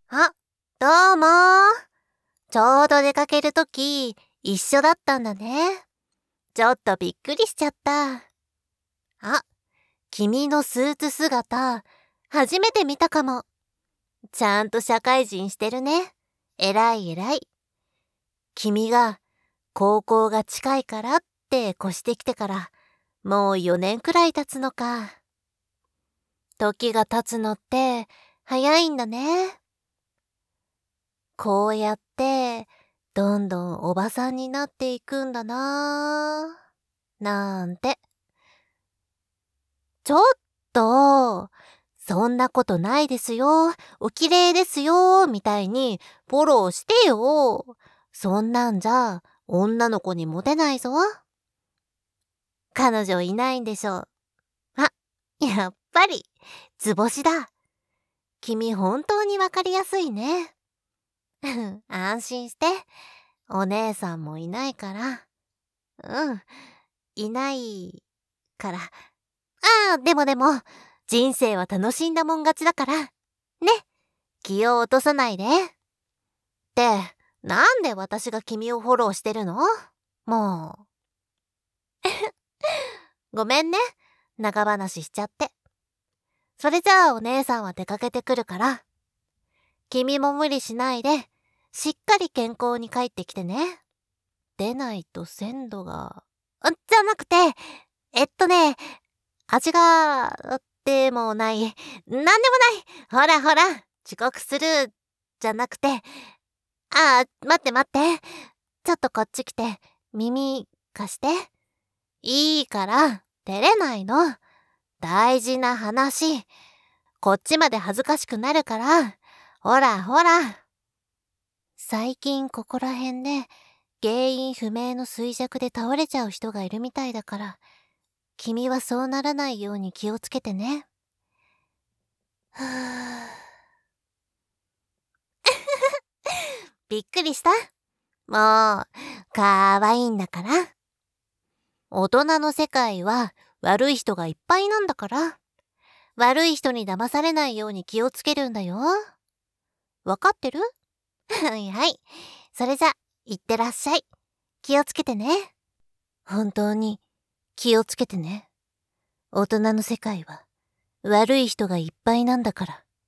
あ、どうもちょうど出かけるとき、一緒だったんだね。ちょっとびっくりしちゃった。あ、君のスーツ姿、初めて見たかも。ちゃんと社会人してるね。えらいえらい。君が、高校が近いからって越してきてから、もう4年くらい経つのか。時が経つのって、早いんだね。こうやって、どんどんおばさんになっていくんだなぁ、なんて。ちょっと、そんなことないですよ、お綺麗ですよ、みたいにフォローしてよ。そんなんじゃ、女の子にモテないぞ。彼女いないんでしょ。あ、やっぱり、図星だ。君本当にわかりやすいね。安心して。お姉さんもいないから。うん、いないから。ああ、でも、人生は楽しんだもん勝ちだから。ね、気を落とさないで。って、なんで私が君をフォローしてるの？もう。ごめんね、長話しちゃって。それじゃあお姉さんは出かけてくるから。君も無理しないで、しっかり健康に帰ってきてね。でないと鮮度が。じゃなくて、味が、でもない。なんでもない。ほらほら、遅刻する、じゃなくて。待って待って。ちょっとこっち来て、耳貸して。いいから、照れないの。大事な話。こっちまで恥ずかしくなるから。ほらほら。最近ここら辺で、原因不明の衰弱で倒れちゃう人がいるみたいだから、君はそうならないように気をつけてね。ふぅびっくりした？もう、かわいいんだから。大人の世界は悪い人がいっぱいなんだから。悪い人に騙されないように気をつけるんだよ。わかってる？はいはい。それじゃ、いってらっしゃい。気をつけてね。本当に、気をつけてね。大人の世界は悪い人がいっぱいなんだから。